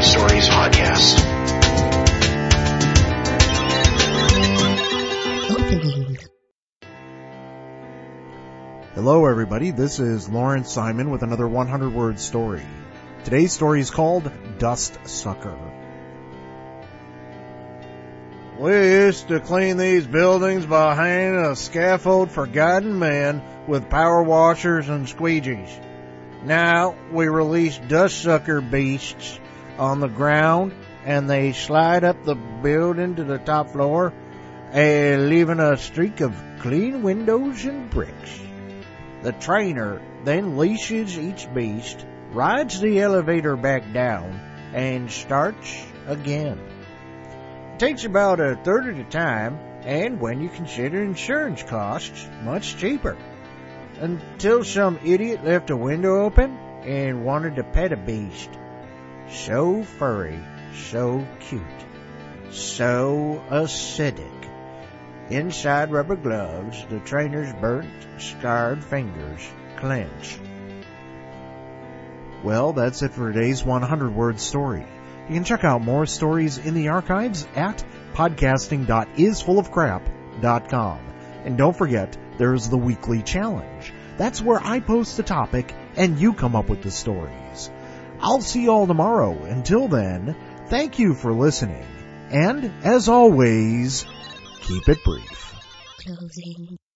Stories podcast. Hello everybody, this is Lawrence Simon with another 100-word story. Today's story is called Dust Sucker. We used to clean these buildings by hanging a scaffold for guiding men with power washers and squeegees. Now we release dust sucker beasts on the ground and they slide up the building to the top floor, leaving a streak of clean windows and bricks. The trainer then leashes each beast, rides the elevator back down, and starts again. It takes about a third of the time, and when you consider insurance costs, much cheaper. Until some idiot left a window open and wanted to pet a beast. So furry, so cute, so acidic. Inside rubber gloves, the trainer's burnt, scarred fingers clench. Well, that's it for today's 100-word story. You can check out more stories in the archives at podcasting.isfullofcrap.com. And don't forget, there's the weekly challenge. That's where I post the topic and you come up with the stories. I'll see you all tomorrow. Until then, thank you for listening. And, as always, keep it brief. Closing